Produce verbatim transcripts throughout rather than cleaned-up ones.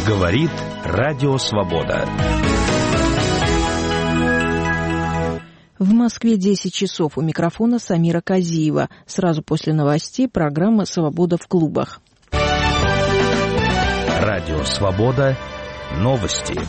Говорит Радио Свобода. В Москве десять часов. У микрофона Самира Казиева. Сразу после новостей программа «Свобода в клубах». Радио Свобода. Новости.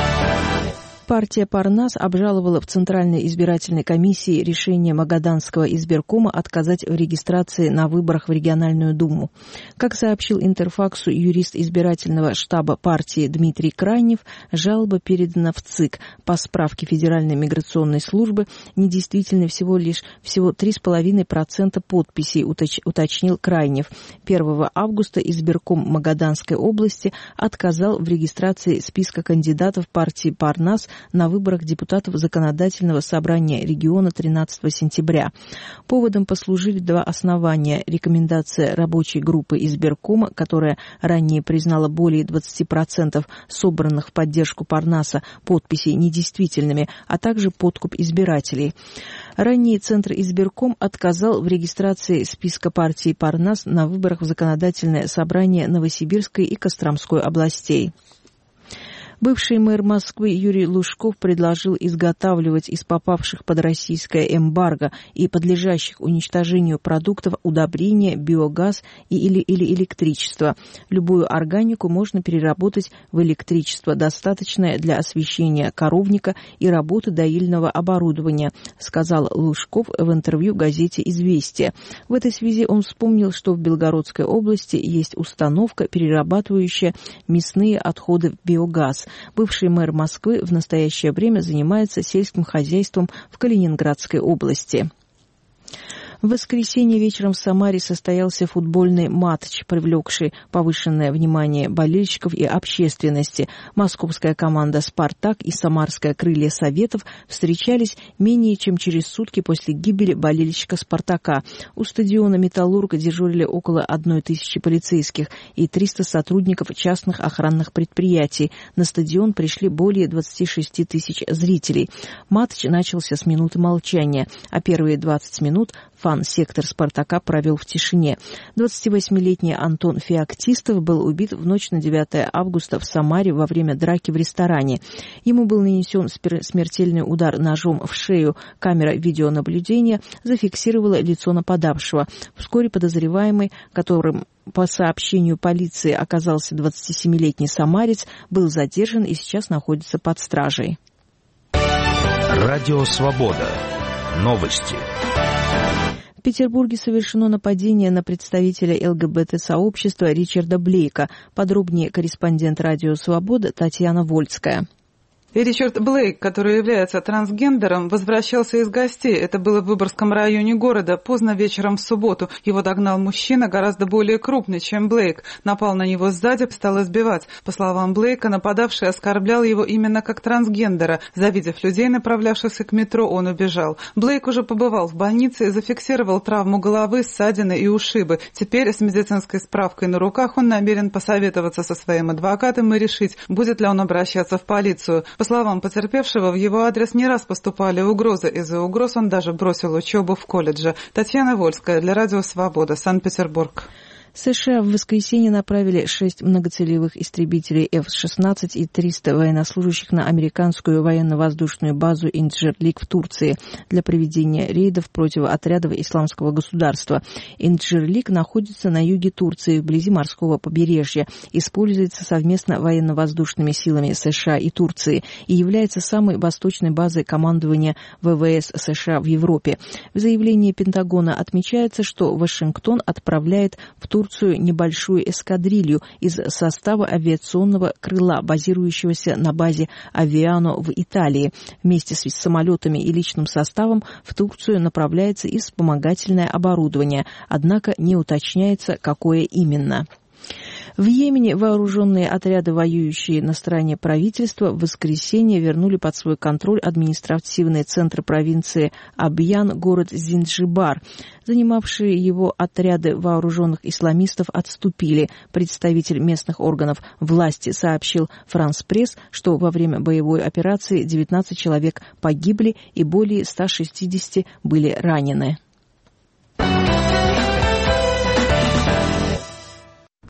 Партия Парнас обжаловала в Центральной избирательной комиссии решение Магаданского избиркома отказать в регистрации на выборах в региональную думу. Как сообщил Интерфаксу юрист избирательного штаба партии Дмитрий Крайнев, жалоба передана в ЦИК. По справке Федеральной миграционной службы недействительны всего лишь всего три целых пять десятых процента подписей, уточ, уточнил Крайнев. первого августа избирком Магаданской области отказал в регистрации списка кандидатов партии Парнас на выборах депутатов Законодательного собрания региона тринадцатого сентября. Поводом послужили два основания. Рекомендация рабочей группы избиркома, которая ранее признала более двадцати процентов собранных в поддержку Парнаса подписей недействительными, а также подкуп избирателей. Ранее Центр избирком отказал в регистрации списка партии Парнас на выборах в Законодательное собрание Новосибирской и Костромской областей. Бывший мэр Москвы Юрий Лужков предложил изготавливать из попавших под российское эмбарго и подлежащих уничтожению продуктов удобрения, биогаз и или, или электричество. Любую органику можно переработать в электричество, достаточное для освещения коровника и работы доильного оборудования, сказал Лужков в интервью газете «Известия». В этой связи он вспомнил, что в Белгородской области есть установка, перерабатывающая мясные отходы в биогаз. Бывший мэр Москвы в настоящее время занимается сельским хозяйством в Калининградской области. В воскресенье вечером в Самаре состоялся футбольный матч, привлекший повышенное внимание болельщиков и общественности. Московская команда «Спартак» и самарская «Крылья Советов» встречались менее чем через сутки после гибели болельщика «Спартака». У стадиона «Металлург» дежурили около одной тысячи полицейских и триста сотрудников частных охранных предприятий. На стадион пришли более двадцати шести тысяч зрителей. Матч начался с минуты молчания, а первые двадцать минут фан-сектор «Спартака» провел в тишине. двадцативосьмилетний Антон Феоктистов был убит в ночь на девятое августа в Самаре во время драки в ресторане. Ему был нанесен смертельный удар ножом в шею. Камера видеонаблюдения зафиксировала лицо нападавшего. Вскоре подозреваемый, которым по сообщению полиции оказался двадцатисемилетний самарец, был задержан и сейчас находится под стражей. Радио Свобода. Новости. В Петербурге совершено нападение на представителя ЛГБТ-сообщества Ричарда Блейка. Подробнее корреспондент Радио Свобода Татьяна Вольская. И Ричард Блейк, который является трансгендером, возвращался из гостей. Это было в Выборгском районе города поздно вечером в субботу. Его догнал мужчина, гораздо более крупный, чем Блейк. Напал на него сзади, стал избивать. По словам Блейка, нападавший оскорблял его именно как трансгендера. Завидев людей, направлявшихся к метро, он убежал. Блейк уже побывал в больнице и зафиксировал травму головы, ссадины и ушибы. Теперь с медицинской справкой на руках он намерен посоветоваться со своим адвокатом и решить, будет ли он обращаться в полицию. По словам потерпевшего, в его адрес не раз поступали угрозы. Из-за угроз он даже бросил учебу в колледже. Татьяна Вольская для Радио Свобода, Санкт-Петербург. США в воскресенье направили шесть многоцелевых истребителей эф шестнадцать и триста военнослужащих на американскую военно-воздушную базу Инджирлик в Турции для проведения рейдов против отрядов исламского государства. Инджирлик находится на юге Турции, вблизи морского побережья, используется совместно военно-воздушными силами США и Турции и является самой восточной базой командования ВВС США в Европе. В заявлении Пентагона отмечается, что Вашингтон отправляет в Турцию небольшую эскадрилью из состава авиационного крыла, базирующегося на базе Авиано в Италии. Вместе с самолетами и личным составом в Турцию направляется и вспомогательное оборудование, однако не уточняется, какое именно. В Йемене вооруженные отряды, воюющие на стороне правительства, в воскресенье вернули под свой контроль административный центр провинции Абьян, город Зинджибар. Занимавшие его отряды вооруженных исламистов отступили. Представитель местных органов власти сообщил Франс Пресс, что во время боевой операции девятнадцать человек погибли и более ста шестидесяти были ранены.